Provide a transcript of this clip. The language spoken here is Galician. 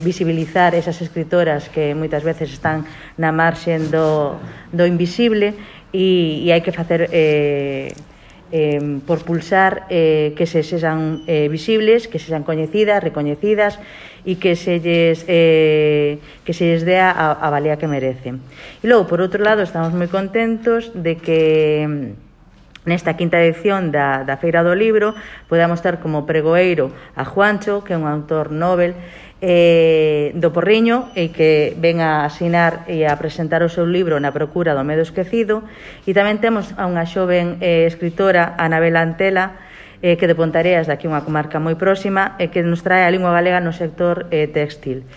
visibilizar esas escritoras que moitas veces están na marxen do invisible e hai que facer por pulsar que se sexan visibles, que sexan coñecidas, recoñecidas e que se lles dea a valía que merecen. E logo, por outro lado, estamos moi contentos de que nesta quinta edición da Feira do Libro podamos ter como pregoeiro a Juancho, que é un autor novel do Porriño e que ven a asinar e a presentar o seu libro Na procura do medo esquecido, e tamén temos a unha xoven escritora, Anabel Antela, que de Pontareas, daqui unha comarca moi próxima, que nos trae a lingua galega no sector textil.